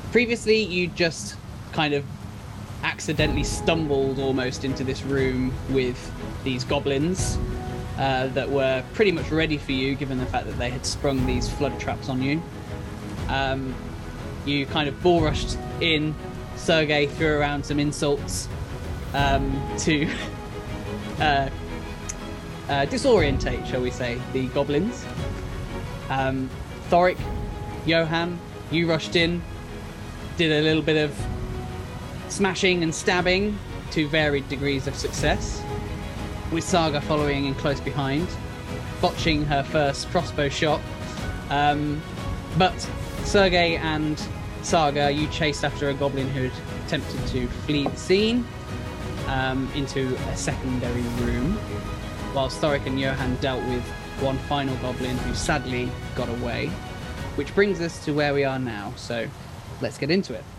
Previously, you just kind of accidentally stumbled almost into this room with these goblins that were pretty much ready for you, given the fact that they had sprung these flood traps on you. You kind of bull rushed in. Sergei threw around some insults to disorientate, shall we say, the goblins. Thoric, Johan, you rushed in, did a little bit of smashing and stabbing to varied degrees of success, with Saga following in close behind, botching her first crossbow shot. But Sergei and Saga, you chased after a goblin who had attempted to flee the scene into a secondary room, whilst Thoric and Johan dealt with one final goblin who sadly got away, which brings us to where we are now. So let's get into it.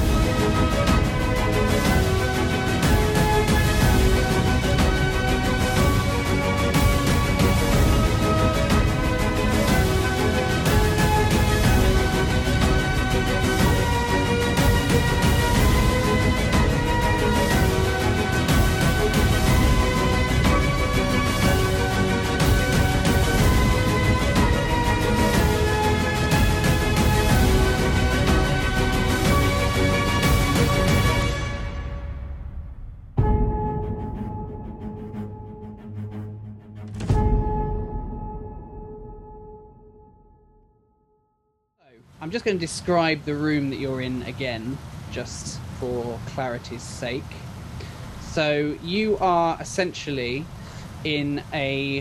I'm just going to describe the room that you're in again, just for clarity's sake. So you are essentially in a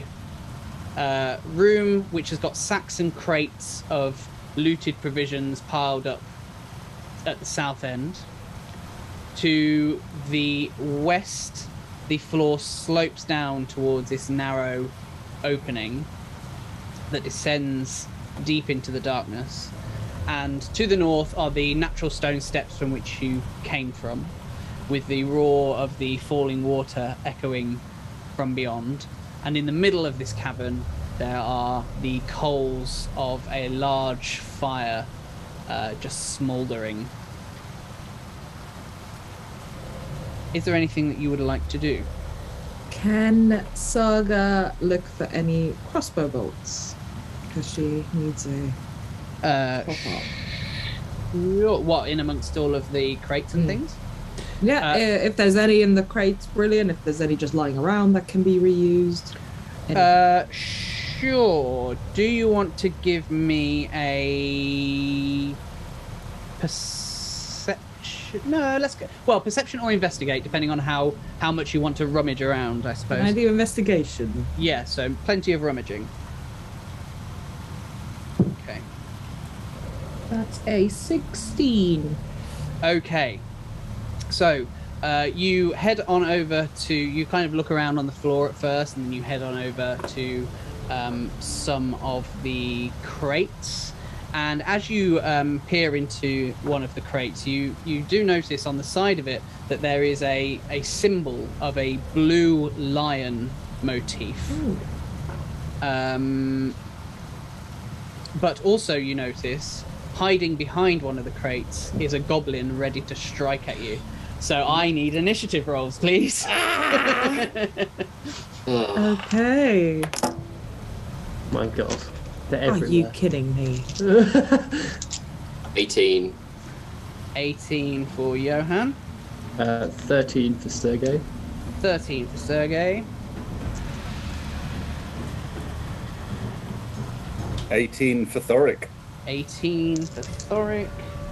room which has got sacks and crates of looted provisions piled up at the south end. To the west, the floor slopes down towards this narrow opening that descends deep into the darkness. And to the north are the natural stone steps from which you came from, with the roar of the falling water echoing from beyond. And in the middle of this cavern, there are the coals of a large fire just smouldering. Is there anything that you would like to do? Can Saga look for any crossbow bolts? Because she needs a... What, in amongst all of the crates and things? Yeah, if there's any in the crates, brilliant. If there's any just lying around that can be reused. Sure. Do you want to give me a perception? No, let's go. Well, perception or investigate, depending on how much you want to rummage around, I suppose. Can I do investigation? Yeah, so plenty of rummaging. Okay. That's a 16. Okay. So, you head on over to... You kind of look around on the floor at first, and then you head on over to some of the crates. And as you peer into one of the crates, you do notice on the side of it that there is a symbol of a blue lion motif. But also you notice, hiding behind one of the crates is a goblin ready to strike at you. So I need initiative rolls, please. Okay. My God. They're Are everywhere. you kidding me? 18. 18 for Johan. 13 for Sergei. 13 for Sergei. 18 for Thoric. 18 for Thoric.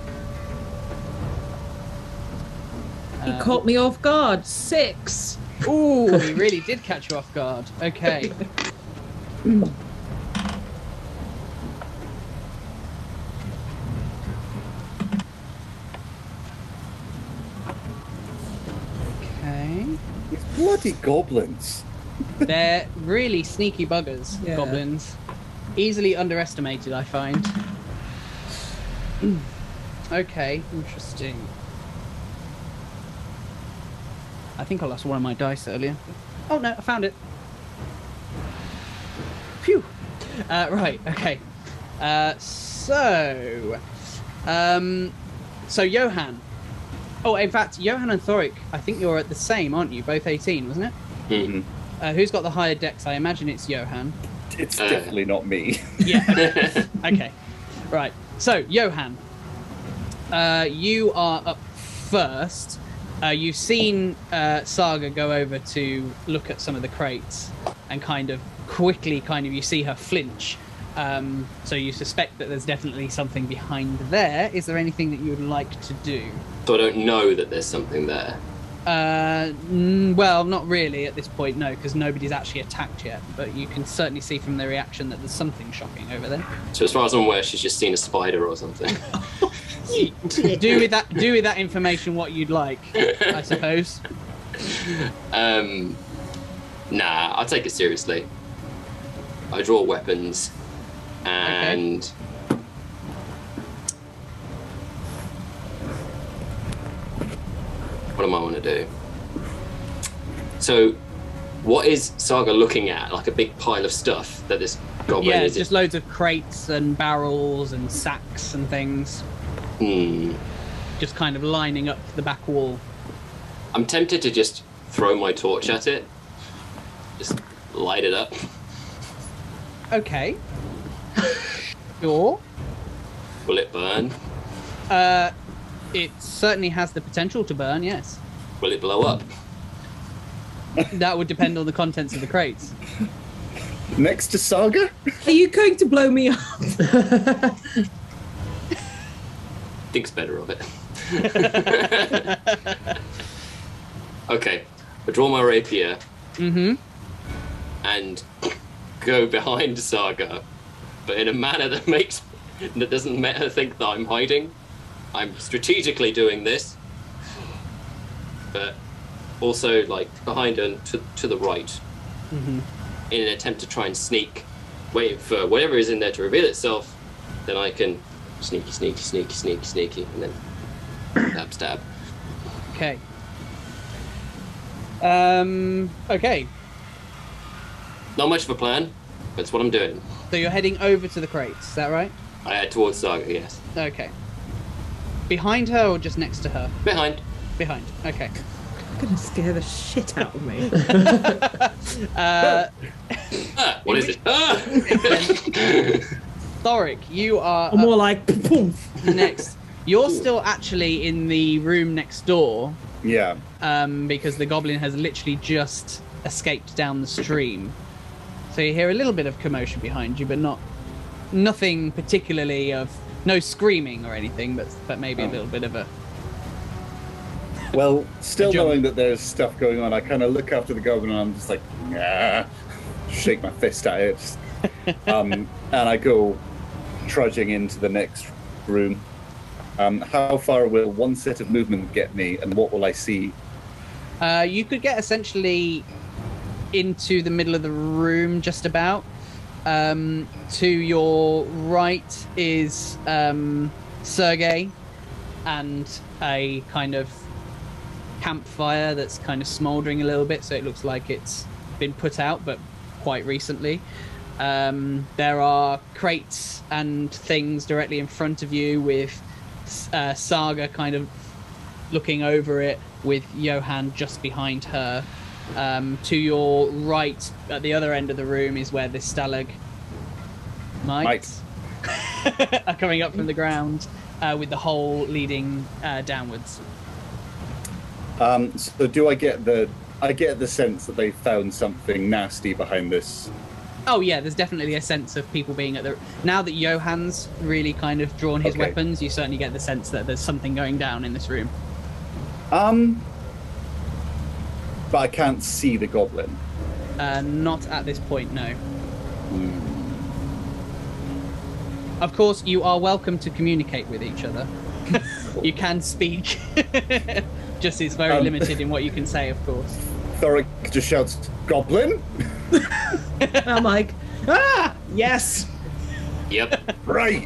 He caught me off guard. 6. Ooh, he really did catch you off guard. Okay. Okay. These bloody goblins. They're really sneaky buggers, Yeah. goblins. Easily underestimated, I find. Okay, interesting. I think I lost one of my dice earlier. Oh no, I found it. Phew. Right, okay. So Johan. Oh, in fact, Johan and Thoric, I think you're at the same, aren't you? Both 18, wasn't it? Mhm. Who's got the higher dex? I imagine it's Johan. It's definitely not me. Yeah. Okay. Right. So, Johan, you are up first. You've seen Saga go over to look at some of the crates, and kind of you see her flinch. So you suspect that there's definitely something behind there. Is there anything that you would like to do? So I don't know that there's something there. Well, not really at this point, no, because nobody's actually attacked yet. But you can certainly see from their reaction that there's something shocking over there. So as far as I'm aware, she's just seen a spider or something. Do with that information what you'd like, I suppose. Nah, I'll take it seriously. I draw weapons, and what do I want to do? So, what is Saga looking at? Like a big pile of stuff that this goblin Yeah, is. just loads of crates and barrels and sacks and things, just kind of lining up the back wall. I'm tempted to just throw my torch at it, just light it up. Okay. Sure. Will it burn? It certainly has the potential to burn, yes. Will it blow up? That would depend on the contents of the crates. Next to Saga? Are you going to blow me up? Thinks better of it. Okay, I draw my rapier and go behind Saga, but in a manner that doesn't make her think that I'm hiding. I'm strategically doing this, but also like behind her to the right, in an attempt to try and sneak, waiting for whatever is in there to reveal itself. Then I can sneaky, and then stab. Okay. Okay. Not much of a plan, but it's what I'm doing. So you're heading over to the crates, is that right? I head towards Saga, yes. Okay. Behind her or just next to her? Behind. Behind. Okay. You're gonna scare the shit out of me. What is it? Ah! Thoric, you are Or more like, boom. next. You're still actually in the room next door, Yeah. because the goblin has literally just escaped down the stream. So you hear a little bit of commotion behind you, but nothing particularly of no screaming or anything, but maybe a little bit of a. Well, still jump. knowing that there's stuff going on, I kind of look after the goblin and I'm just like, nah, shake my fist at it. And I go trudging into the next room. How far will one set of movement get me, and what will I see? You could get essentially into the middle of the room, just about. To your right is Sergei and a kind of campfire that's kind of smouldering a little bit, so it looks like it's been put out, but quite recently. There are crates and things directly in front of you, with Saga kind of looking over it, with Johan just behind her. To your right, at the other end of the room, is where the stalagmites are coming up from the ground, with the hole leading downwards. So do I get the sense that they found something nasty behind this? Oh yeah, there's definitely a sense of people being at the. Now that Johan's really kind of drawn his Okay. weapons, you certainly get the sense that there's something going down in this room. But I can't see the goblin. Not at this point, no. Of course, you are welcome to communicate with each other. You can speak. Just it's very limited in what you can say, of course. Thoric just shouts, "Goblin!" I'm like, ah, yes. Yep. Right.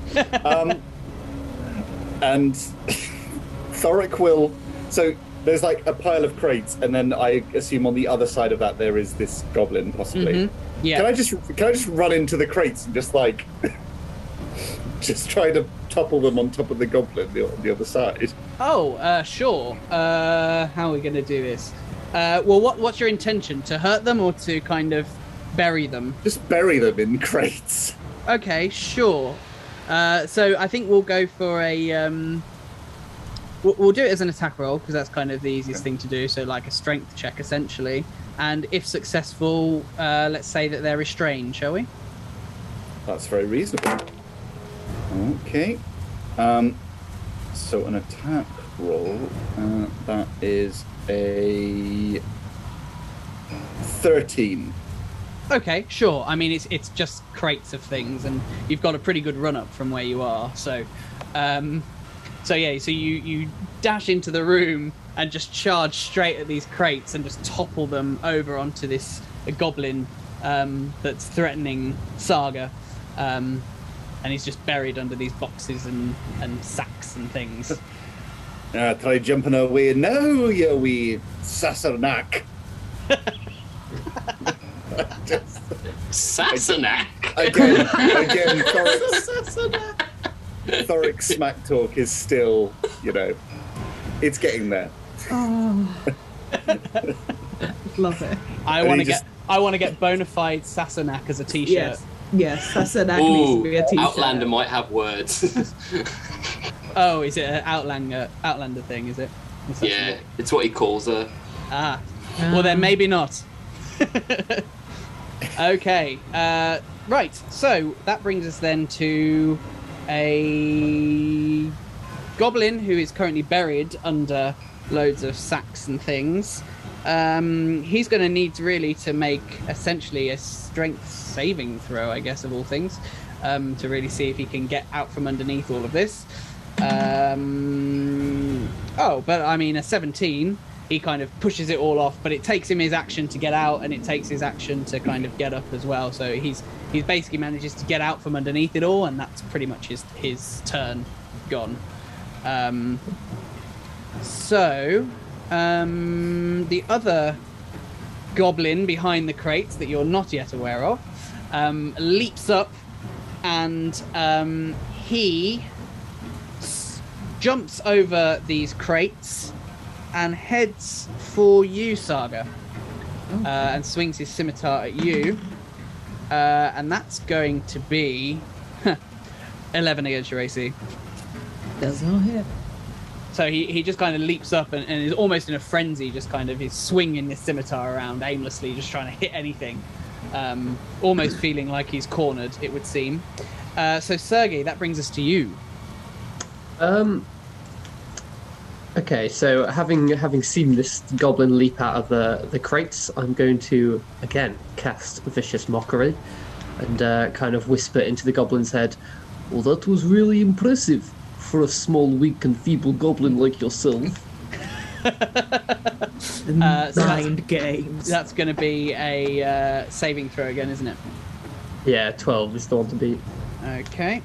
And Thoric will. So there's like a pile of crates, and then I assume on the other side of that there is this goblin, possibly. Yeah. Can I just run into the crates and just like, just try to topple them on top of the goblin on the other side? Oh, sure. How are we going to do this? Well, what's your intention? To hurt them or to kind of bury them? Just bury them in crates. Okay, sure. So I think we'll go for a... We'll do it as an attack roll, because that's kind of the easiest thing to do. So like a strength check, essentially. And if successful, let's say that they're restrained, shall we? That's very reasonable. Okay. So an attack roll, that is a 13. Okay, sure. I mean, it's just crates of things, and you've got a pretty good run up from where you are. So, so you dash into the room and just charge straight at these crates and just topple them over onto this goblin that's threatening Saga, and he's just buried under these boxes and sacks and things. Try jumping away now, you wee Sassenach. Sassenach. Again, Thoric smack talk is still, it's getting there. Oh, love it. I want to get bona fide Sassenach as a t-shirt. Yes, Sassenach needs to be a t-shirt. Outlander might have words. Oh, is it an Outlander thing? Is it? Yeah, it's what he calls her. Ah, well then maybe not. Okay, right. So that brings us then to a goblin who is currently buried under loads of sacks and things. He's going to need really to make essentially a strength saving throw, I guess, of all things, to really see if he can get out from underneath all of this. Oh, but I mean, a 17, he kind of pushes it all off, but it takes him his action to get out, and it takes his action to kind of get up as well. So he's basically manages to get out from underneath it all, and that's pretty much his turn gone. The other goblin behind the crates that you're not yet aware of leaps up, and he jumps over these crates and heads for you, Saga, and swings his scimitar at you, and that's going to be 11 against your AC. Does not hit. So he just kind of leaps up and is almost in a frenzy, just kind of he's swinging his scimitar around aimlessly, just trying to hit anything, almost feeling like he's cornered, it would seem. So Sergei, that brings us to you. Okay, so having seen this goblin leap out of the crates, I'm going to again cast Vicious Mockery and kind of whisper into the goblin's head, "Well, that was really impressive for a small, weak, and feeble goblin like yourself." Mind games. That's going to be a saving throw again, isn't it? Yeah, 12 is the one to beat. Okay.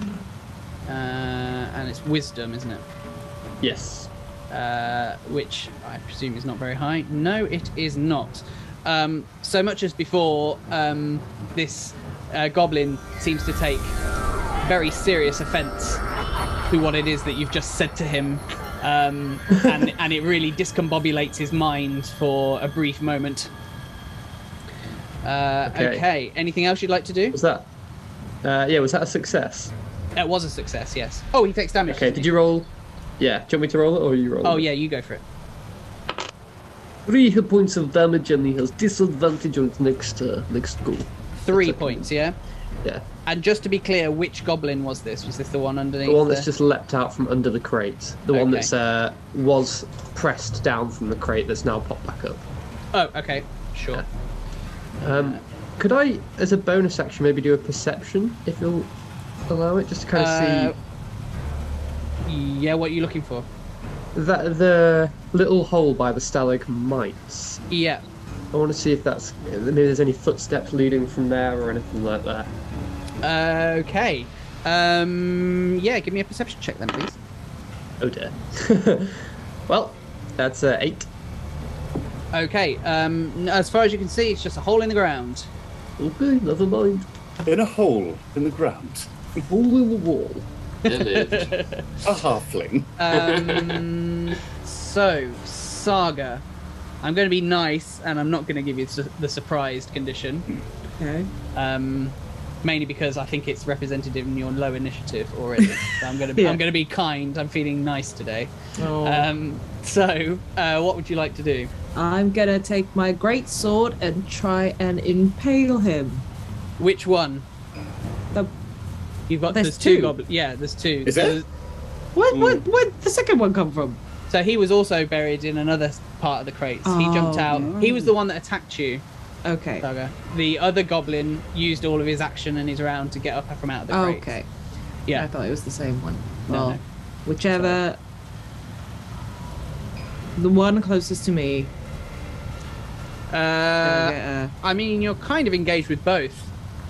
And it's wisdom, isn't it? Yes. Which I presume is not very high. No, it is not. So much as before, this goblin seems to take very serious offence to what it is that you've just said to him, and it really discombobulates his mind for a brief moment. Okay. Anything else you'd like to do? Was that? Was that a success? It was a success, yes. Oh, he takes damage. Okay, did you roll? Yeah, do you want me to roll it or you roll it? Oh, yeah, you go for it. 3 hit points of damage and he has disadvantage on its next go. 3 points, yeah? Yeah. And just to be clear, which goblin was this? Was this the one underneath? The one that's just leapt out from under the crate. The one Okay. that's was pressed down from the crate that's now popped back up. Oh, okay, sure. Could I, as a bonus action, maybe do a perception, if you'll allow it, just to kind of see Yeah, what are you looking for? that the little hole by the stalagmites? Yeah. I want to see if that's maybe there's any footsteps leading from there or anything like that. Okay. Yeah, give me a perception check then, please. Oh dear. Well, that's 8. Okay. As far as you can see, it's just a hole in the ground. Okay, never mind. In a hole in the ground. A hole in the wall. It lived. A halfling. So, Saga, I'm going to be nice, and I'm not going to give you the surprised condition. Okay. Mainly because I think it's representative in your low initiative already. So I'm going to Yeah. I'm going to be kind. I'm feeling nice today. Oh. So, what would you like to do? I'm gonna take my great sword and try and impale him. Which one? The You've got There's there's two two. goblins. Yeah, there's two. Is there? where'd the second one come from? So he was also buried in another part of the crates. He jumped Oh, out. no. He was the one that attacked you, Okay. Saga. The other goblin used all of his action and his round to get up from out of the Oh, crates. okay. I Yeah. thought it was the same one. No, Well, no. whichever. The one closest to me. I mean, you're kind of engaged with both.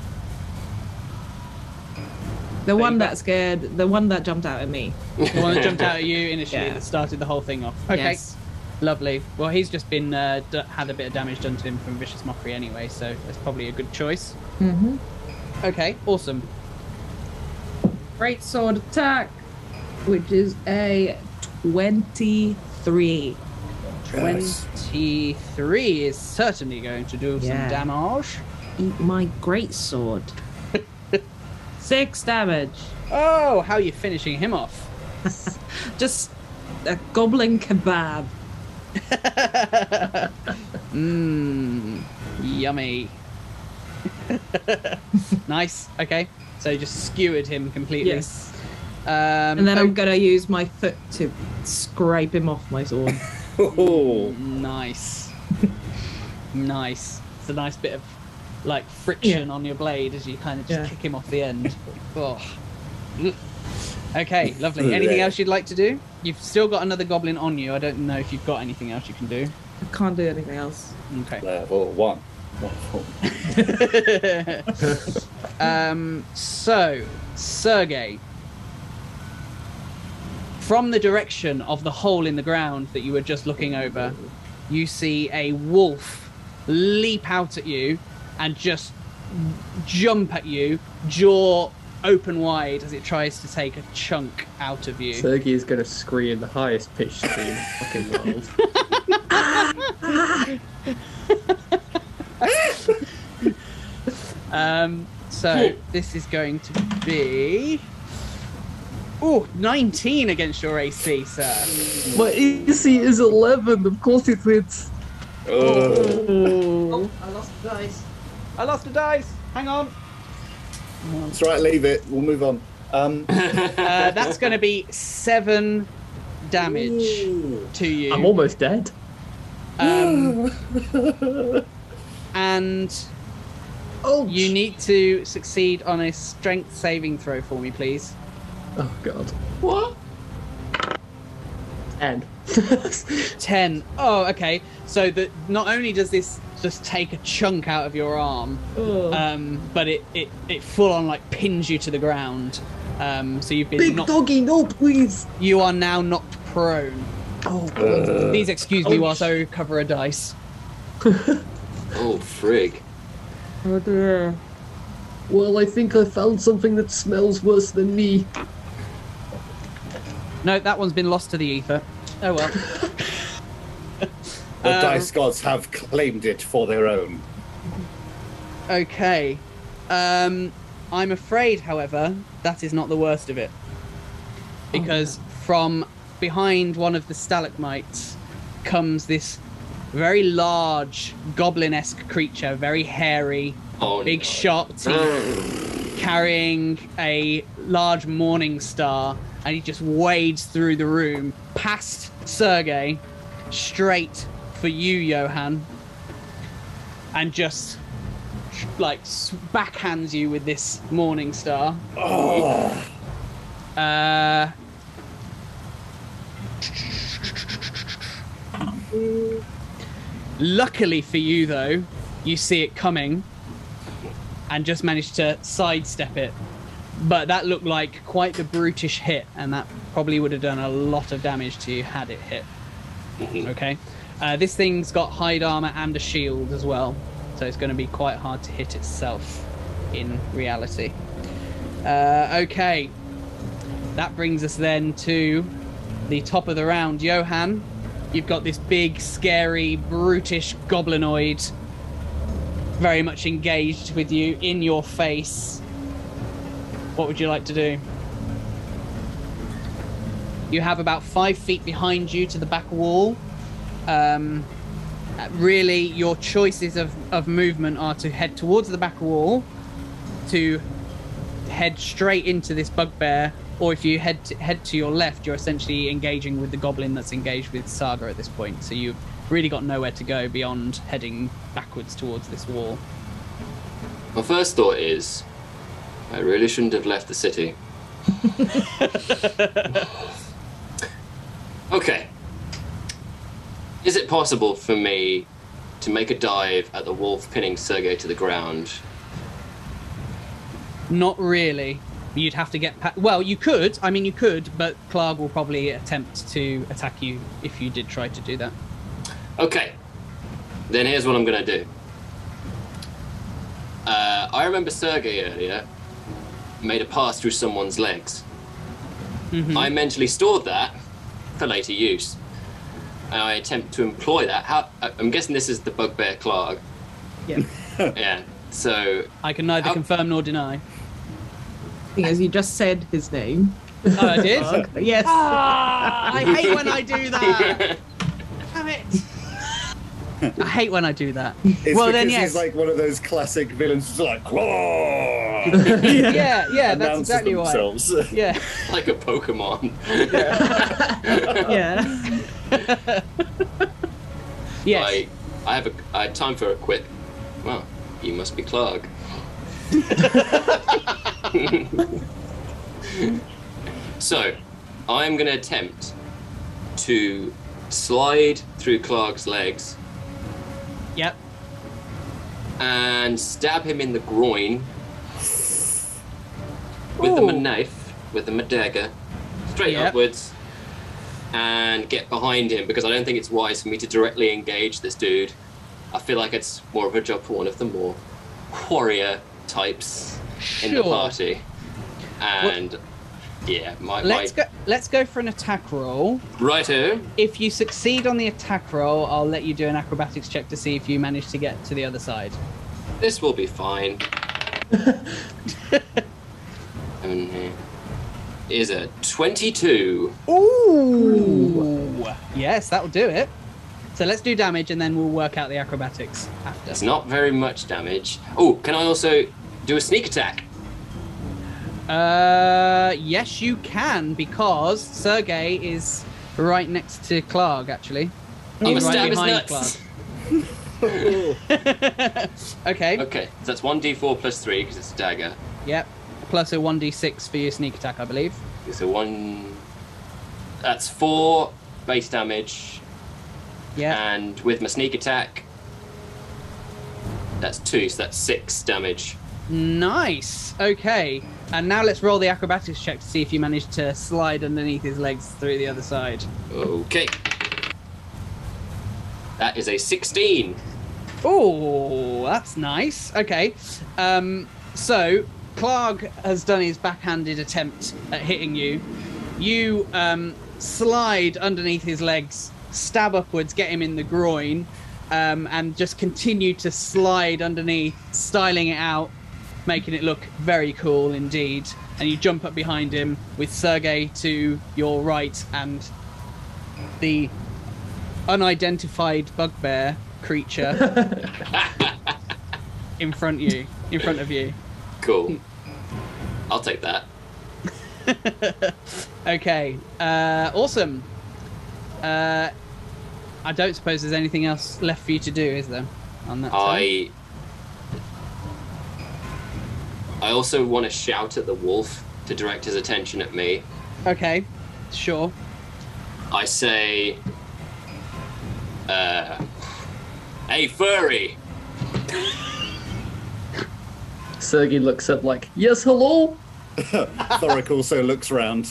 The one you that scared. The one that jumped out at me. The one that jumped out at you initially Yeah. that started the whole thing off. Okay. Yes. Lovely. Well, he's just been had a bit of damage done to him from Vicious Mockery anyway, so that's probably a good choice. Mm-hmm. Okay, awesome. Great sword attack, which is a 23. 23 is certainly going to do Yeah. some damage. Eat my great sword. 6 damage. Oh, how are you finishing him off? Just a goblin kebab. Mmm, yummy. Nice. Okay, so you just skewered him completely. Yes. And And then I'm gonna use my foot to scrape him off my sword. Oh, Nice. Nice. It's a nice bit of like friction Yeah. on your blade as you kind of just Yeah. kick him off the end. Oh. Okay, lovely. Anything else you'd like to do? You've still got another goblin on you. I don't know if you've got anything else you can do. I can't do anything else. Okay. level 1. So, Sergey, from the direction of the hole in the ground that you were just looking over, you see a wolf leap out at you and just jump at you, jaw open wide as it tries to take a chunk out of you. Sergey is going to scream the highest pitched scream in the fucking world. So this is going to be 19 against your AC, sir. My AC is 11, of course it is. Oh, I lost the dice. I lost the dice. Hang on. That's right, leave it. We'll move on. That's going to be 7 damage to you. I'm almost dead. And Oh, you need to succeed on a strength saving throw for me, please. Oh god. What? 10. 10. Oh, okay. So that not only does this just take a chunk out of your arm, but it full on like pins you to the ground. So you've been Big knocked. doggy, no, please. You are now knocked prone. Oh god. Please excuse me whilst I recover a dice. Oh, frig. Oh dear. Well, I think I found something that smells worse than me. No, that one's been lost to the ether. Oh well. The dice gods have claimed it for their own. Okay. I'm afraid, however, that is not the worst of it. Because from behind one of the stalagmites comes this very large goblin-esque creature, very hairy, Oh, big no. sharp teeth, carrying a large morning star, and he just wades through the room past Sergey, straight for you, Johan, and just like backhands you with this morning star. Luckily for you, though, you see it coming and just managed to sidestep it. But that looked like quite the brutish hit, and that probably would have done a lot of damage to you had it hit. Okay. This thing's got hide armor and a shield as well, so it's going to be quite hard to hit itself in reality. Okay. that brings us then to the top of the round. Johan, you've got this big, scary, brutish goblinoid very much engaged with you, in your face. What would you like to do? You have about 5 feet behind you to the back wall. Really, your choices of movement are to head towards the back wall, to head straight into this bugbear, or if you head to your left, you're essentially engaging with the goblin that's engaged with Saga at this point. So you've really got nowhere to go beyond heading backwards towards this wall. My first thought is, I really shouldn't have left the city. Okay. Is it possible for me to make a dive at the wolf pinning Sergei to the ground? Not really. You'd have to get well, you could. I mean, you could, but Clark will probably attempt to attack you if you did try to do that. Okay. Then here's what I'm going to do. I remember Sergei earlier made a pass through someone's legs. Mm-hmm. I mentally stored that for later use. And I attempt to employ that. I'm guessing this is the bugbear Clark. Yeah. Yeah. So I can neither confirm nor deny. Thing is, you just said his name. Oh, I did? Yes. Ah, I hate when I do that. Damn it. I hate when I do that. It's well, because then yes. he's like one of those classic villains who's like, whoa! yeah, that's Announces exactly why. themselves. Yeah. like a Pokemon. Yeah. Yes. I had time for a quick. Well, you must be Clark. So, I'm going to attempt to slide through Clark's legs Yep. and stab him in the groin with Ooh. my knife, with my dagger, straight Yep. upwards, and get behind him, because I don't think it's wise for me to directly engage this dude. I feel like it's more of a job for one of the more warrior types in the Sure. party. And yeah, Let's go for an attack roll. righto. If you succeed on the attack roll, I'll let you do an acrobatics check to see if you manage to get to the other side. This will be fine. And is a 22. Ooh. Yes, that'll do it. So let's do damage and then we'll work out the acrobatics after. It's not very much damage. Oh, can I also do a sneak attack? Yes, you can, because Sergei is right next to Clark, actually. I'm He's gonna right stab his behind nuts. Okay. Okay, so that's 1d4 plus 3 because it's a dagger. Yep. Plus a 1d6 for your sneak attack, I believe. So that's 4 base damage, Yeah. and with my sneak attack, that's 2, so that's 6 damage. Nice. Okay. And now let's roll the acrobatics check to see if you manage to slide underneath his legs through the other side. Okay. That is a 16. Oh, that's nice. Okay. So Clark has done his backhanded attempt at hitting you. You slide underneath his legs, stab upwards, get him in the groin, and just continue to slide underneath, styling it out, making it look very cool indeed. And you jump up behind him with Sergei to your right and the unidentified bugbear creature in front of you. Cool. I'll take that. Okay, awesome. I don't suppose there's anything else left for you to do, is there? On that turn? I also want to shout at the wolf to direct his attention at me. Okay, sure. I say, hey, furry! Sergei looks up like, yes, hello? Thoric also looks round.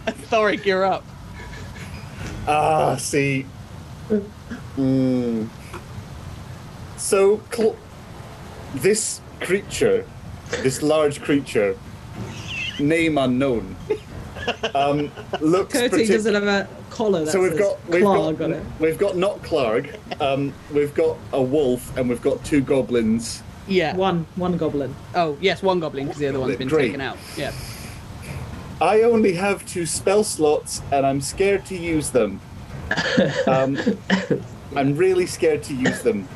Thoric, you're up. See. So, this creature, this large creature, name unknown, looks Curtis doesn't have a collar that So we've says got Clarg on it. we've got not Clarg, we've got a wolf, and we've got 2 goblins. Yeah. One goblin. Oh, yes, one goblin, because the other one's been Great. taken out. Yeah. I only have 2 spell slots, and I'm scared to use them. I'm really scared to use them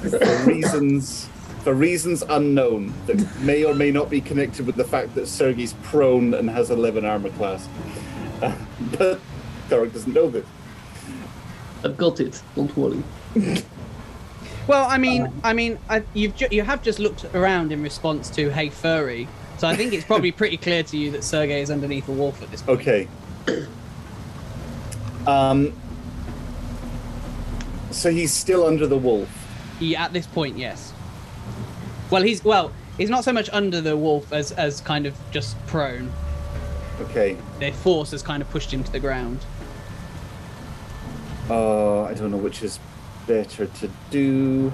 for reasons unknown that may or may not be connected with the fact that Sergei's prone and has 11 armor class. But Thorok doesn't know this. I've got it. Don't worry. Well, you have just looked around in response to "Hey, furry," so I think it's probably pretty clear to you that Sergei is underneath a wolf at this point. Okay. So he's still under the wolf. Yeah, at this point, yes. Well, he's not so much under the wolf as kind of just prone. Okay. Their force has kind of pushed him to the ground. I don't know which is better to do.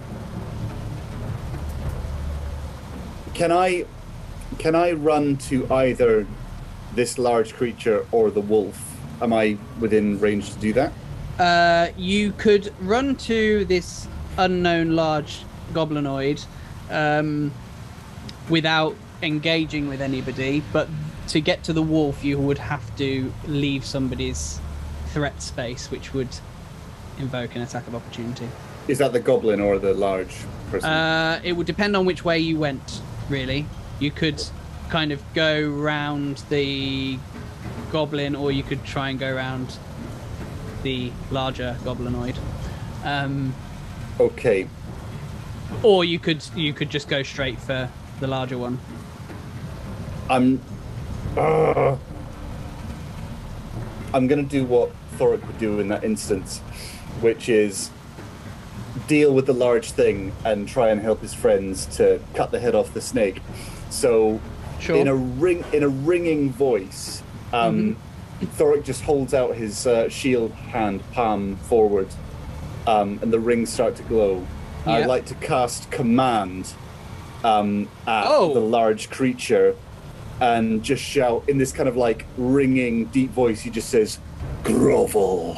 Can I run to either this large creature or the wolf? Am I within range to do that? You could run to this unknown large goblinoid without engaging with anybody, but to get to the wolf, you would have to leave somebody's threat space, which would invoke an attack of opportunity. Is that the goblin or the large person? It would depend on which way you went, really. You could kind of go round the goblin, or you could try and go round the larger goblinoid. Okay. Or you could just go straight for the larger one. I'm gonna do what Thorok would do in that instance, which is deal with the large thing and try and help his friends to cut the head off the snake. So, Sure. in a ringing voice, Thorok just holds out his shield hand, palm forward, and the rings start to glow. Yeah. I'd like to cast command at Oh. the large creature, and just shout in this kind of like ringing, deep voice. He just says, "Grovel."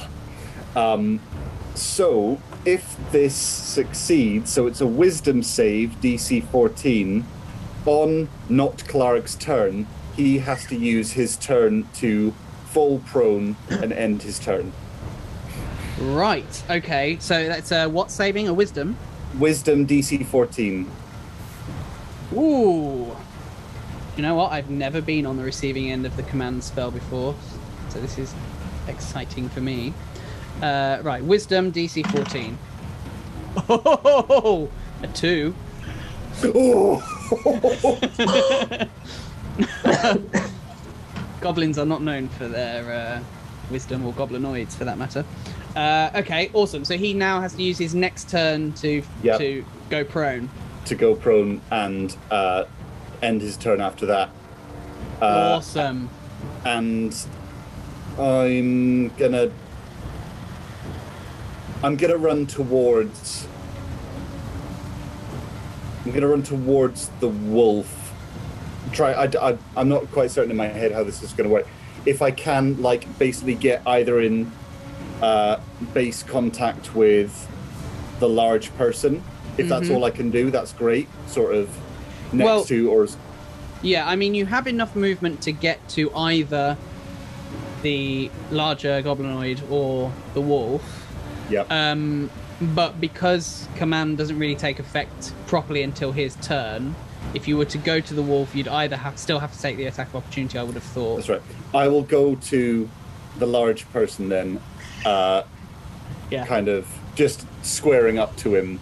So if this succeeds, so it's a Wisdom save, DC 14. On not Clark's turn, he has to use his turn to fall prone and end his turn. Right. Okay. So that's what saving? A wisdom? Wisdom DC 14. Ooh. You know what? I've never been on the receiving end of the command spell before, so this is exciting for me. Right. Wisdom DC 14. Oh, a 2. Oh! Goblins are not known for their wisdom, or goblinoids for that matter. Okay, awesome. So he now has to use his next turn to Yep. to go prone. To go prone and end his turn after that. Awesome. And I'm gonna run towards. I'm gonna run towards the wolf. I'm not quite certain in my head how this is gonna work. If I can, like, basically get either in base contact with the large person. If that's all I can do, that's great. Sort of next to or. Yeah, I mean, you have enough movement to get to either the larger goblinoid or the wolf. Yep. But because command doesn't really take effect properly until his turn, if you were to go to the wolf, you'd either still have to take the attack of opportunity, I would have thought. That's right. I will go to the large person then, kind of just squaring up to him,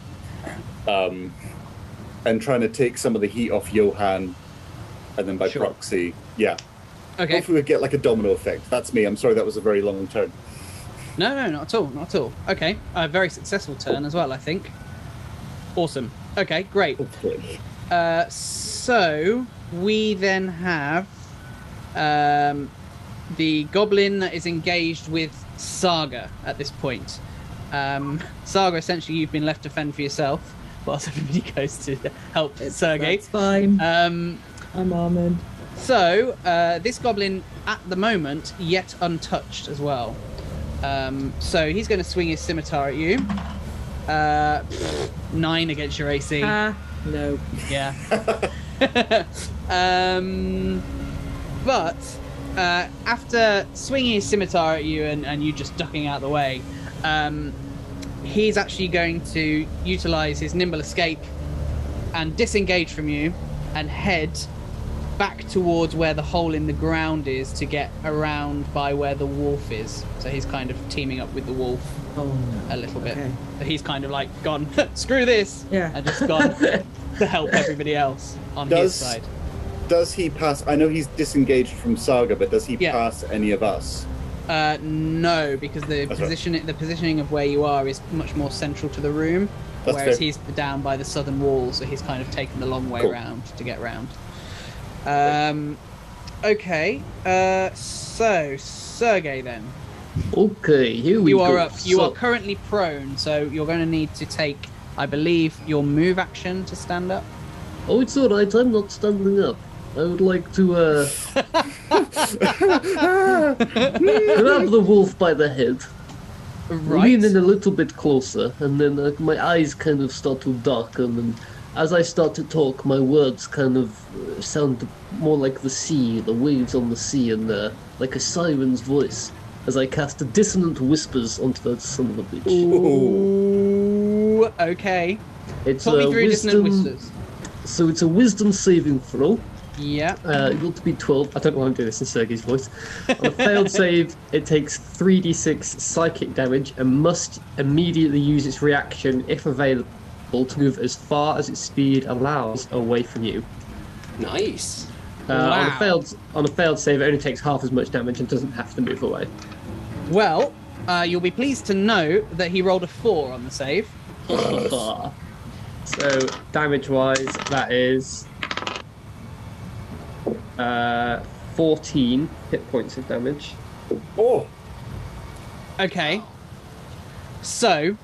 and trying to take some of the heat off Johan, and then by Sure. proxy, yeah. Okay. Hopefully we get like a domino effect. That's me. I'm sorry, that was a very long turn. No, not at all. Not at all. Okay. A very successful turn as well, I think. Awesome. Okay, great. Hopefully. So we then have the goblin that is engaged with Saga at this point. Saga, essentially, you've been left to fend for yourself. whilst everybody goes to help Sergey. That's fine. Um, I'm armored. So, this goblin, at the moment, yet untouched as well. So he's going to swing his scimitar at you. 9 against your AC. No. Yeah. But after swinging his scimitar at you and you just ducking out the way, he's actually going to utilize his nimble escape and disengage from you and head back towards where the hole in the ground is to get around by where the wolf is. So he's kind of teaming up with the wolf a little bit. Okay. So he's kind of like gone, screw this, Yeah. and just gone to help everybody else on his side. Does he pass? I know he's disengaged from Saga, but does he Yeah. pass any of us? No, because the That's right. positioning of where you are is much more central to the room, That's whereas fair. he's down by the southern wall, so he's kind of taken the long way Cool. round to get round. Okay, so Sergey, then Okay, here we you go. are up. You are So- currently prone, so you're going to need to take, I believe, your move action to stand up. Oh, it's alright, I'm not standing up. I would like to grab the wolf by the head, Right. lean in a little bit closer, and then my eyes kind of start to darken, and as I start to talk, my words kind of sound more like the sea, the waves on the sea, and like a siren's voice, as I cast dissonant whispers onto that son of a bitch. Ooh, okay. It's Talk me through dissonant wisdom, whispers. so it's a wisdom saving throw. Yeah. You got to be 12. I don't know why I'm doing this in Sergey's voice. On a failed save, it takes 3d6 psychic damage and must immediately use its reaction, if available, to move as far as its speed allows away from you. Nice. On Wow. a failed save, it only takes half as much damage and doesn't have to move away. Well, you'll be pleased to know that he rolled a 4 on the save. So damage-wise, that is 14 hit points of damage. Oh, Okay. So,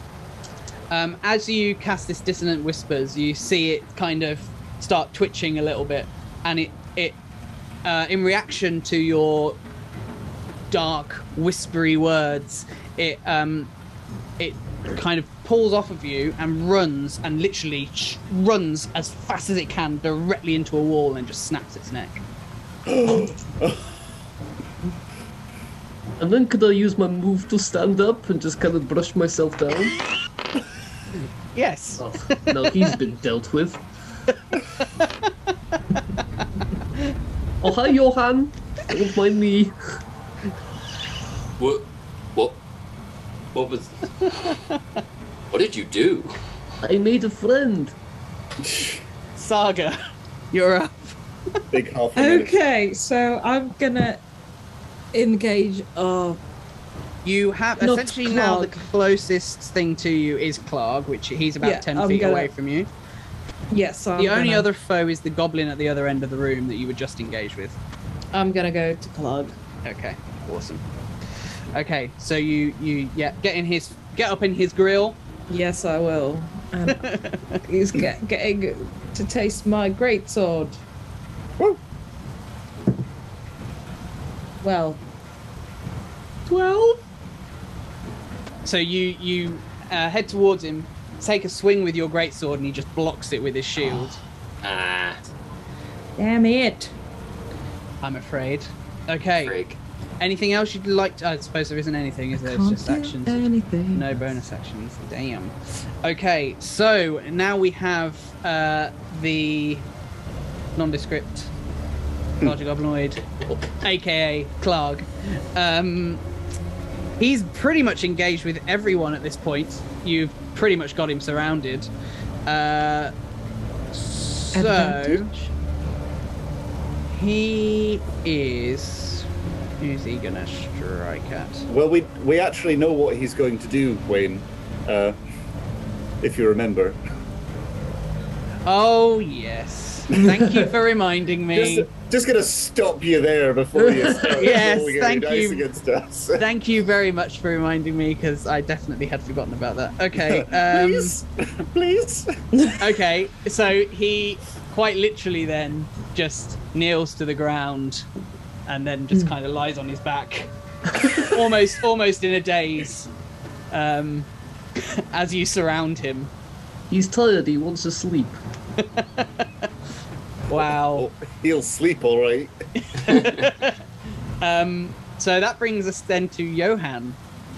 as you cast this dissonant whispers, you see it kind of start twitching a little bit, and it in reaction to your dark, whispery words, it kind of pulls off of you and runs, and literally runs as fast as it can directly into a wall and just snaps its neck. And then could I use my move to stand up and just kind of brush myself down? Yes. Oh, no, he's been dealt with. Oh, hi, Johan. Don't mind me. What was? What did you do? I made a friend. Saga, you're up. big half a minute. Okay, so I'm gonna engage. You have Not essentially now the Clark. closest thing to you is Clark, which he's about Yeah, 10 I'm feet gonna- away from you. Yes, I'm The only gonna, other foe is the goblin at the other end of the room that you were just engaged with. I'm gonna go to Clog. Okay, awesome. Okay, so you get up in his grill. Yes, I will. And he's getting to taste my greatsword. Woo. Well, 12. So you head towards him, take a swing with your greatsword, and he just blocks it with his shield. Ah, damn it. I'm afraid. Okay. frig. Anything else you'd like to... I suppose there isn't anything, is there? It's Can't just do actions. anything. No bonus actions. Damn. Okay, so now we have the nondescript larger goblinoid, aka Clark. He's pretty much engaged with everyone at this point. You've pretty much got him surrounded. So Advantage. he is. Who's he gonna strike at? Well, we actually know what he's going to do, Wayne. If you remember. Oh yes. Thank you for reminding me. Just gonna stop you there before you start Yes, rolling any thank dice you. against us. Thank you very much for reminding me, because I definitely had forgotten about that. Okay. Please, please. Okay, so he quite literally then just kneels to the ground and then just kind of lies on his back, almost in a daze, as you surround him. He's tired. He wants to sleep. Wow. Oh, he'll sleep all right. So that brings us then to Johan.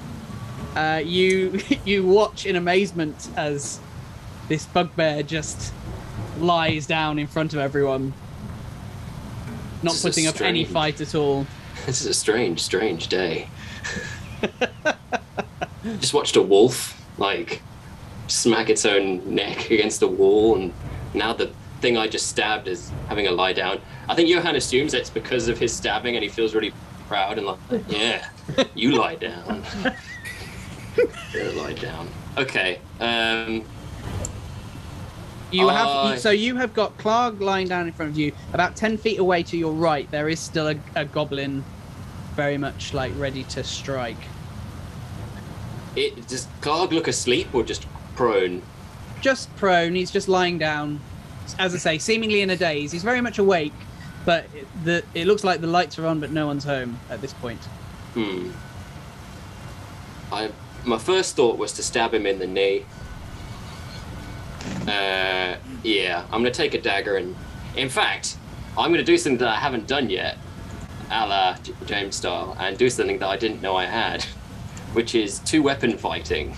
You watch in amazement as this bugbear just lies down in front of everyone, not This is putting up any strange. fight at all. This is a strange day. Just watched a wolf like smack its own neck against a wall, and now the thing I just stabbed is having a lie down. I think Johan assumes it's because of his stabbing, and he feels really proud and like, yeah, you lie down. You lie down. Okay. You have got Clark lying down in front of you. About 10 feet away to your right, there is still a goblin, very much like ready to strike. Does Clark look asleep or just prone? Just prone. He's just lying down, as I say, seemingly in a daze. He's very much awake, but it looks like the lights are on, but no one's home at this point. My first thought was to stab him in the knee. Yeah, I'm gonna take a dagger and, in fact, I'm gonna do something that I haven't done yet, a la James style, and do something that I didn't know I had, which is 2-weapon fighting.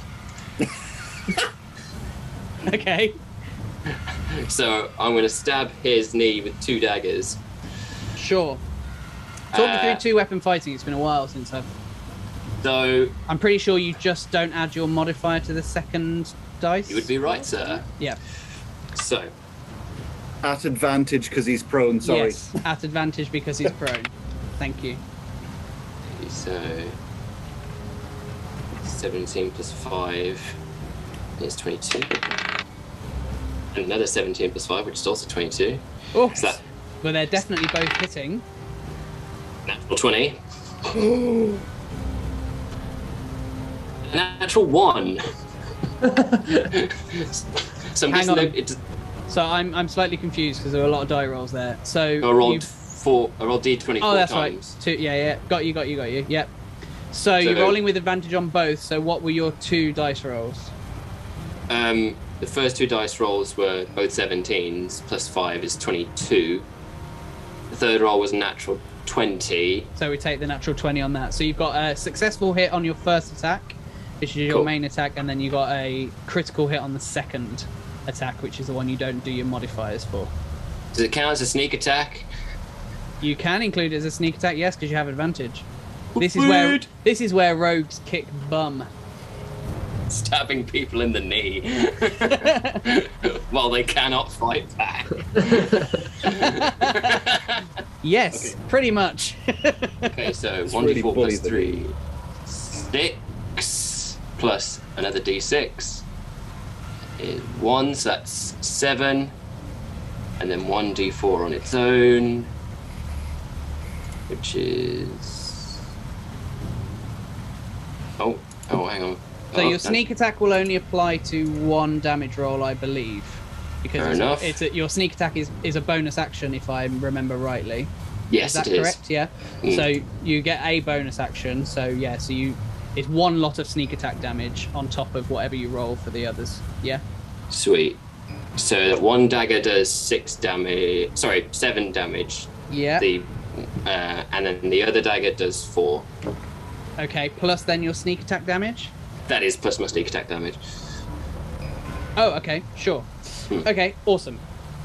Okay. So I'm gonna stab his knee with 2 daggers. Sure. Talk me through 2-weapon fighting. It's been a while since So I'm pretty sure you just don't add your modifier to the second dice. you would be right, sir. Yeah. So At advantage because he's prone. Sorry. Yes, at advantage because he's prone. Thank you. So 17 plus 5 is 22. And another 17 plus 5, which is also 22. Oh, So that but they're definitely both hitting. natural 20. Natural 1. So I'm Hang guessing on. it's So I'm slightly confused because there are a lot of die rolls there. So I rolled you've- I rolled D20 Oh, four that's times. right. Yeah. Got you. Yep. So you're rolling with advantage on both. So what were your 2 dice rolls? The first 2 dice rolls were both 17s, plus 5 is 22. The third roll was a natural 20. So we take the natural 20 on that. So you've got a successful hit on your first attack, which is your Cool. main attack, and then you got a critical hit on the second attack, which is the one you don't do your modifiers for. Does it count as a sneak attack? You can include it as a sneak attack, yes, because you have advantage. This Weird. is where rogues kick bum. Stabbing people in the knee while they cannot fight back. Yes, pretty much. Okay, so It's 1d4 really plus bully the 3. 6 plus another d6 is 1, so that's 7. And then 1d4 on its own, which is... Oh, hang on. So Oh, your sneak attack will only apply to 1 damage roll, I believe. Because Fair enough. your sneak attack is a bonus action, if I remember rightly. Yes, Is that it is. correct? Yeah. Mm. So you get a bonus action. So yeah. So it's 1 lot of sneak attack damage on top of whatever you roll for the others. Yeah. Sweet. So that 1 dagger does 7 damage. Yeah. And then the other dagger does 4. Okay. Plus then your sneak attack damage. That is plus my sneak attack damage. Oh, okay, sure. Okay, awesome.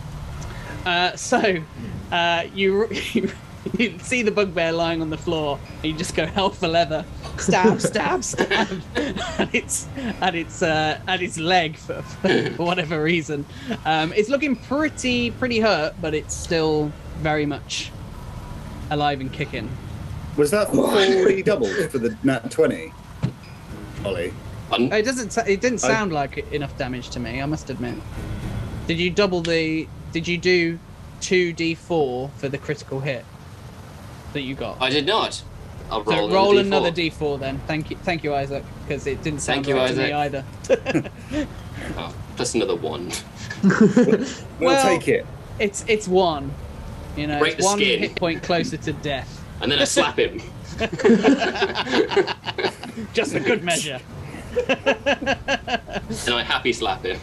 You you see the bugbear lying on the floor, and you just go hell for leather, stab, stab, stab, at its leg for whatever reason. It's looking pretty hurt, but it's still very much alive and kicking. Was that fully doubled for the nat 20? Ollie. Pardon? It didn't sound like enough damage to me, I must admit. Did you double the? Did you do 2d4 for the critical hit that you got. I did not. I'll So roll, roll another another d4 then. Thank you, Isaac, because it didn't sound Thank you, right to me Isaac. either. Oh, plus another 1. We'll Well- take it. It's one. You know, Break it's the one skin. hit point closer to death. And then I slap him. Just a good measure. And I happy slap him.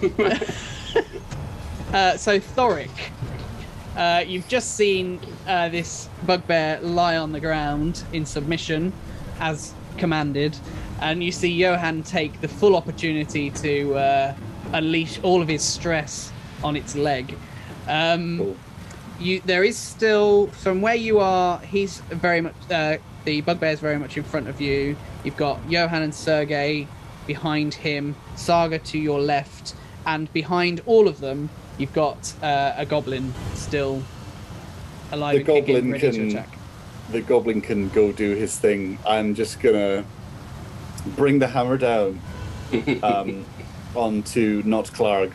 So Thoric, you've just seen this bugbear lie on the ground in submission, as commanded, and you see Johan take the full opportunity to unleash all of his stress on its leg. Cool. There is still, from where you are, he's very much the bugbear is very much in front of you. You've got Johan and Sergei behind him, Saga to your left, and behind all of them, you've got a goblin still alive The and kicking, goblin ready to can- attack. The goblin can go do his thing. I'm just gonna bring the hammer down onto not Clark.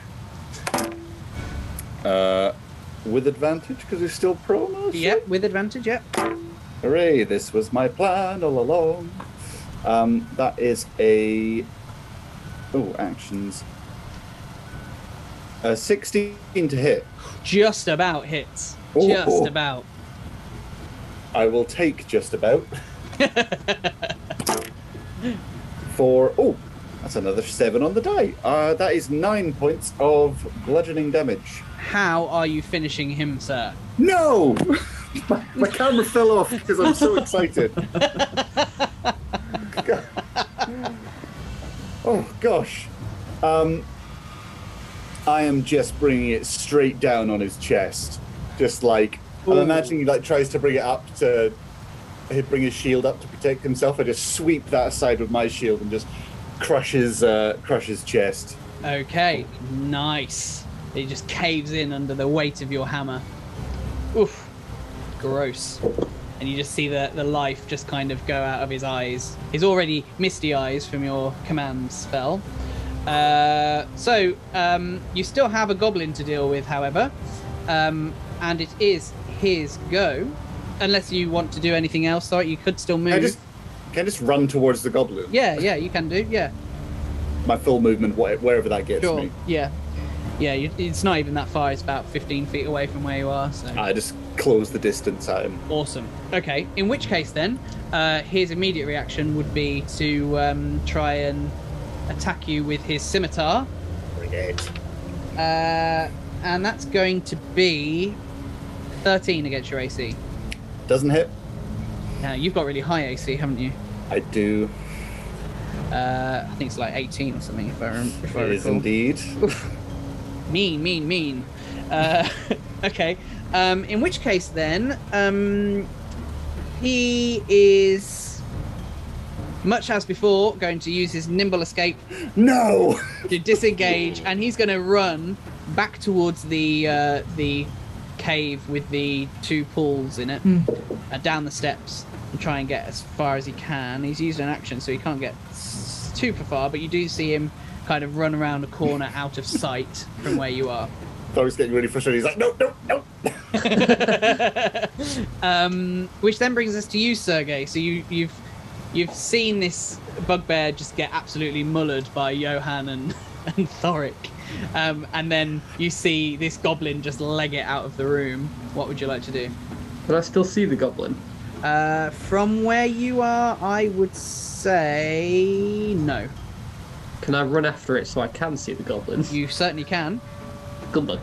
With advantage because he's still prone. or something? Yep, with advantage. Yep. Hooray! This was my plan all along. That is a actions. 16 to hit. Just about hits. Oh. Just about. I will take just about. For that's another 7 on the die. That is 9 points of bludgeoning damage. How are you finishing him, sir? No, my camera fell off because I'm so excited. Oh gosh, I am just bringing it straight down on his chest, just like I'm Ooh. imagining he like tries to bring it up to bring his shield up to protect himself. I just sweep that aside with my shield and just crush his chest. Okay, nice. He just caves in under the weight of your hammer. Oof, gross. And you just see the life just kind of go out of his eyes. His already misty eyes from your command spell. So you still have a goblin to deal with, however, and it is his go. Unless you want to do anything else, sorry, you could still move. Can I just run towards the goblin? Yeah, you can do. Yeah, My full movement, wherever that gets sure. me. Yeah, it's not even that far. It's about 15 feet away from where you are. So I just close the distance at him. awesome. Okay, in which case then, his immediate reaction would be to try and attack you with his scimitar, Bring it. and that's going to be 13 against your AC. Doesn't hit. Now you've got really high AC, haven't you? I do. I think it's like 18 or something, if I It is recall. indeed. Mean. Okay. In which case then, he is, much as before, going to use his nimble escape No! to disengage, and he's going to run back towards the cave with the 2 pools in it, down the steps, and try and get as far as he can. He's used an action, so he can't get super far, but you do see him kind of run around a corner out of sight from where you are. Thor's getting really frustrated. He's like, no. Which then brings us to you, Sergei. So you've seen this bugbear just get absolutely mullered by Johan and Thoric, and then you see this goblin just leg it out of the room. What would you like to do? Can I still see the goblin? From where you are, I would say no. Can I run after it so I can see the goblin? You certainly can. Good luck.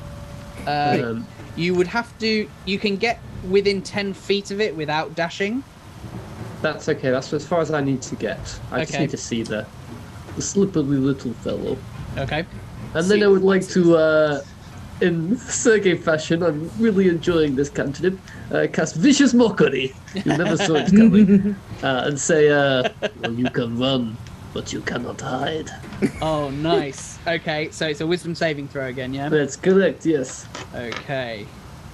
You would have to. You can get within 10 feet of it without dashing. That's okay. That's as far as I need to get. I just Okay. need to see the slippery little fellow. Okay. And then See I would what like to, in Sergei fashion, I'm really enjoying this cantrip, cast Vicious Mockery. You never saw it coming. And say, well, you can run, but you cannot hide. Oh, nice. Okay, so it's a wisdom saving throw again, yeah? That's correct, yes. Okay.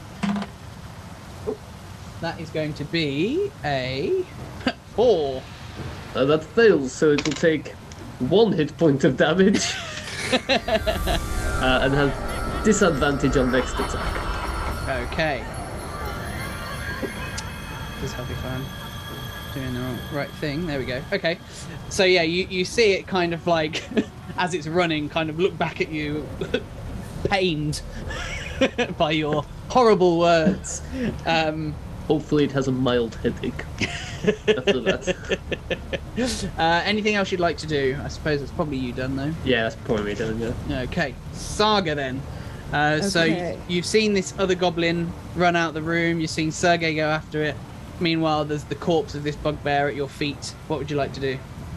That is going to be a 4. That fails, so it will take 1 hit point of damage. And have disadvantage on next attack. Okay. Just help if I'm doing the right thing. There we go. Okay. So yeah, you see it kind of like as it's running, kind of look back at you, pained by your horrible words. Hopefully, it has a mild headache after that. Anything else you'd like to do? I suppose it's probably you done though. Yeah, that's probably done. Yeah. Okay, Saga then. So Okay. you've seen this other goblin run out the room. You've seen Sergei go after it. Meanwhile, there's the corpse of this bugbear at your feet. What would you like to do?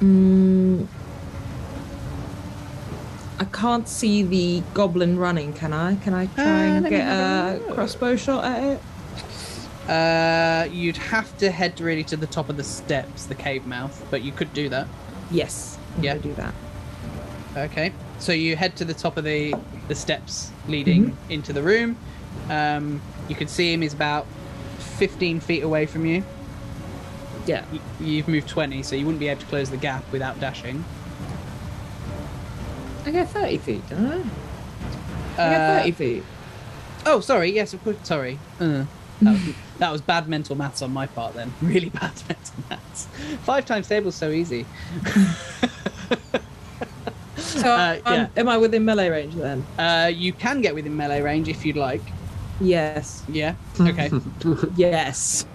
I can't see the goblin running, can I? Can I try and let me get have a a look. crossbow shot at it? You'd have to head really to the top of the steps, the cave mouth, but you could do that. Yes. I'm Yeah. gonna do that. Okay. So you head to the top of the steps leading into the room. You can see him. He's about 15 feet away from you. Yeah. You've moved 20, so you wouldn't be able to close the gap without dashing. I get 30 feet, don't I? I get 30 feet. Oh, sorry. Yes, of course. Sorry. That was bad mental maths on my part then. Really bad mental maths. 5 times table's so easy. So yeah. am I within melee range then? You can get within melee range if you'd like. Yes. Yeah. Okay. Yes.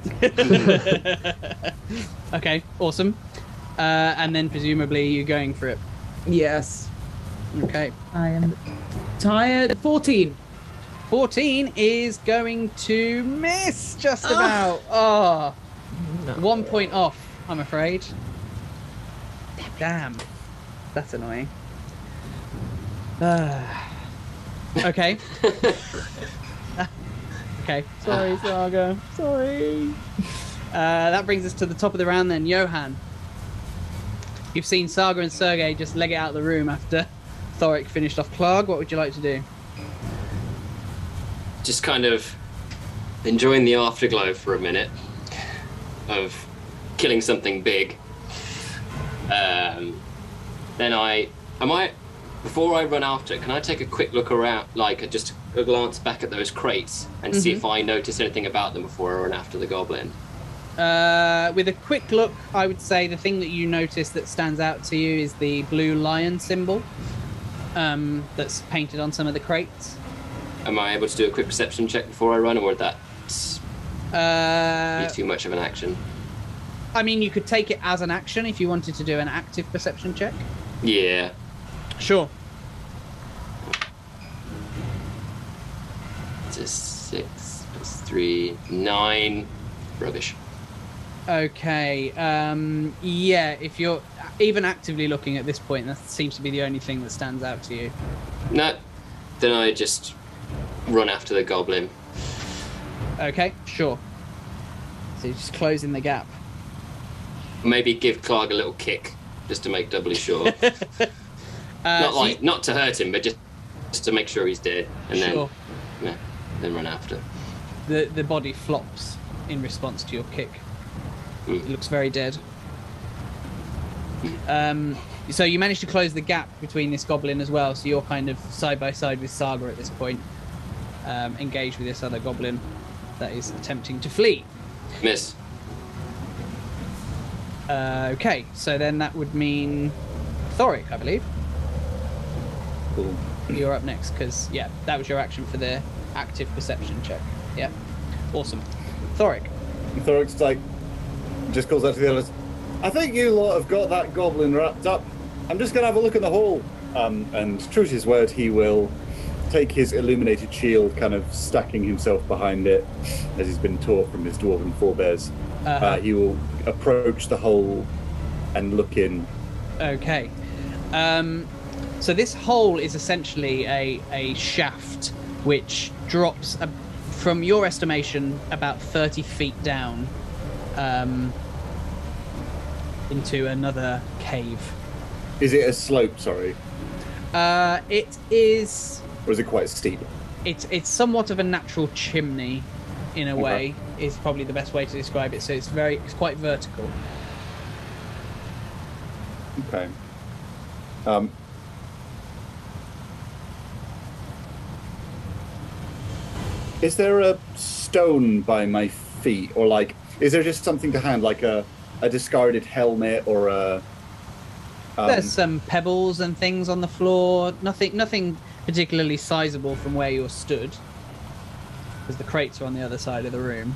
Okay. Awesome. And then presumably you're going for it. Yes. Okay. I am tired. 14. 14 is going to miss just about. Oh, No. 1 point off, I'm afraid. Damn. That's annoying. Okay. Okay. Sorry, Saga. Sorry. That brings us to the top of the round then. Johan. You've seen Saga and Sergei just leg it out of the room after Thoric finished off Clark. What would you like to do? Just kind of enjoying the afterglow for a minute of killing something big. Then before I run after it, can I take a quick look around, like just a glance back at those crates and see if I notice anything about them before I run after the goblin? With a quick look, I would say the thing that you notice that stands out to you is the blue lion symbol that's painted on some of the crates. Am I able to do a quick perception check before I run, or would that be too much of an action? I mean, you could take it as an action if you wanted to do an active perception check. Yeah. Sure. It's a 6 plus 3, 9. Rubbish. Okay. Yeah, if you're even actively looking at this point, that seems to be the only thing that stands out to you. No. Then I just run after the goblin. Okay, sure. So you're just closing the gap. Maybe give Clark a little kick, just to make doubly sure. Not to hurt him, but just to make sure he's dead, and Sure. then run after. The body flops in response to your kick. Mm. It looks very dead. So you managed to close the gap between this goblin as well. So you're kind of side by side with Saga at this point, engaged with this other goblin that is attempting to flee. Miss. Okay, so then that would mean Thoric, I believe. Cool. You're up next because that was your action for the active perception check. Yeah, awesome. Thoric. And Thoric's like, just calls out to the others. I think you lot have got that goblin wrapped up. I'm just going to have a look in the hall. And true to his word, he will take his illuminated shield, kind of stacking himself behind it, as he's been taught from his dwarven forebears. He will approach the hole and look in. Okay. So this hole is essentially a shaft which drops, from your estimation, about 30 feet down into another cave. Is it a slope, sorry? It is... Or is it quite steep? It's somewhat of a natural chimney, in a way, is probably the best way to describe it. So it's quite vertical. Okay. Is there a stone by my feet, or like, is there just something to hand, like a discarded helmet or a? There's some pebbles and things on the floor. Nothing particularly sizable from where you're stood, because the crates are on the other side of the room.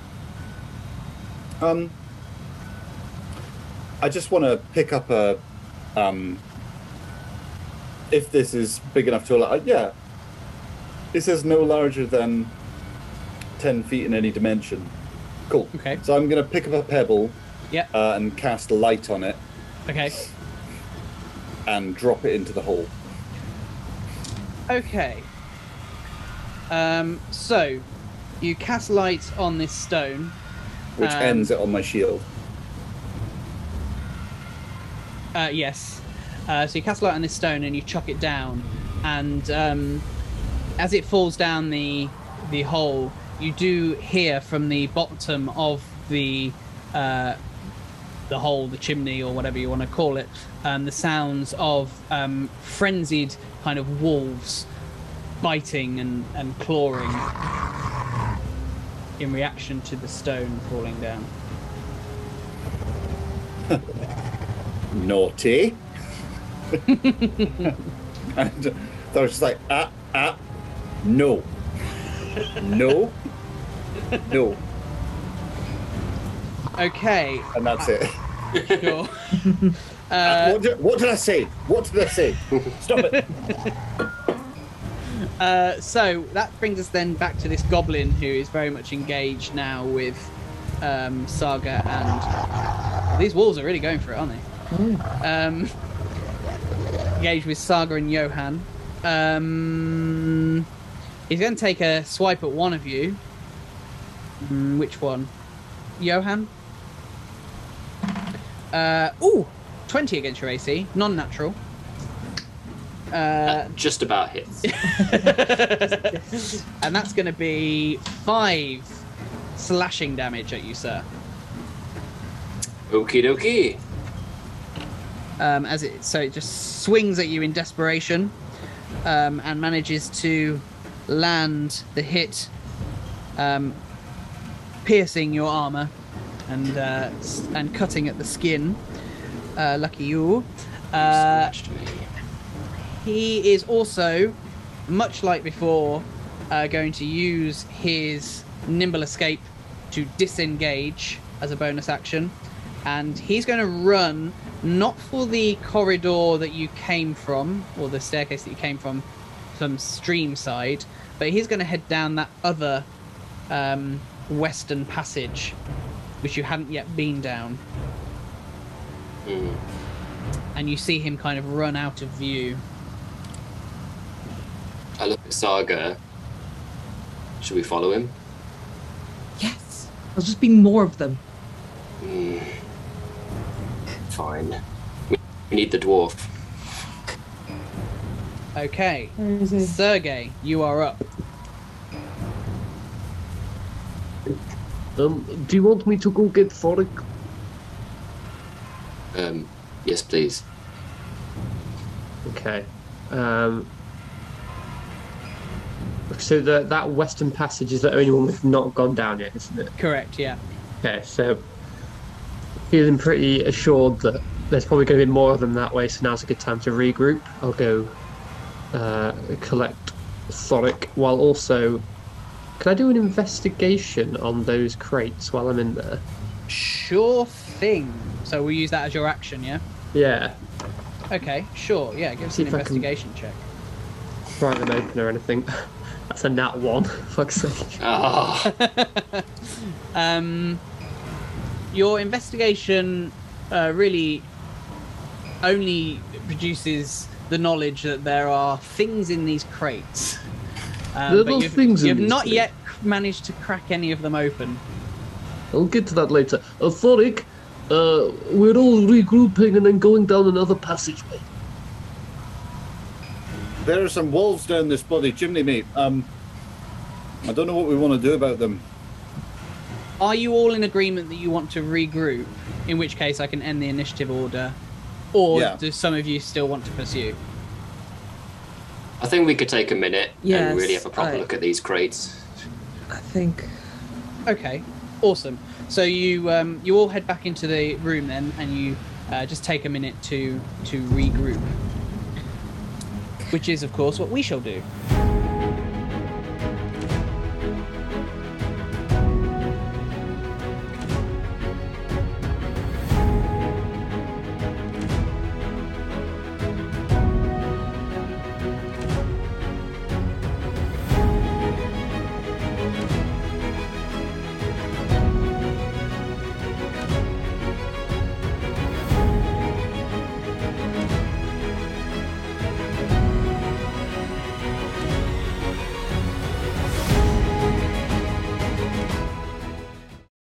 I just want to pick up a. If this is big enough to allow, yeah. This is no larger than 10 feet in any dimension. Cool. Okay. So I'm going to pick up a pebble. Yeah. And cast a light on it Okay. and drop it into the hole. Okay. So you cast light on this stone, Which ends it on my shield. yes. So you cast light on this stone and you chuck it down, and as it falls down the hole, you do hear from the bottom of the hole, the chimney, or whatever you want to call it, the sounds of frenzied kind of wolves biting and clawing in reaction to the stone falling down. Naughty. And I was just like, no. No. No. Okay. And that's it. Sure. What did I say? What did I say? Stop it. So that brings us then back to this goblin who is very much engaged now with Saga, and these wolves are really going for it, aren't they? Engaged with Saga and Johan. He's going to take a swipe at one of you. Which one? Johan? 20 against your AC, non-natural. Just about hits. And that's going to be 5 slashing damage at you, sir. Okie dokie. So it just swings at you in desperation, and manages to land the hit, piercing your armor and cutting at the skin. Lucky you. Scratched me. He is also, much like before, going to use his nimble escape to disengage as a bonus action, and he's going to run not for the corridor that you came from, or the staircase that you came from stream side, but he's going to head down that other western passage, which you hadn't yet been down. And you see him kind of run out of view. I look at Saga. Should we follow him? Yes. There'll just be more of them. Fine. We need the dwarf. Okay. Where is he? Sergey, you are up. Do you want me to go get Thoric? Yes, please. Okay. So that western passage is the only one we've not gone down yet, isn't it? Correct, yeah. Okay, so feeling pretty assured that there's probably going to be more of them that way, so now's a good time to regroup. I'll go collect Thoric, while also... Can I do an investigation on those crates while I'm in there? Sure thing. So we'll use that as your action, yeah? Yeah. Okay, sure. Yeah, give us See an if I can- investigation check. Pry them open or anything. That's a nat 1, fuck's sake. Ah, Your investigation really only produces the knowledge that there are things in these crates. There are but things in you've these not crates. yet managed to crack any of them open. I'll get to that later. Thoric, we're all regrouping and then going down another passageway. There are some wolves down this bloody chimney, mate. I don't know what we want to do about them. Are you all in agreement that you want to regroup? In which case I can end the initiative order. Or Yeah. do some of you still want to pursue? I think we could take a minute Yes, and really have a proper I- look at these crates. I think. Okay, awesome. So you all head back into the room then, and you just take a minute to regroup, which is of course what we shall do.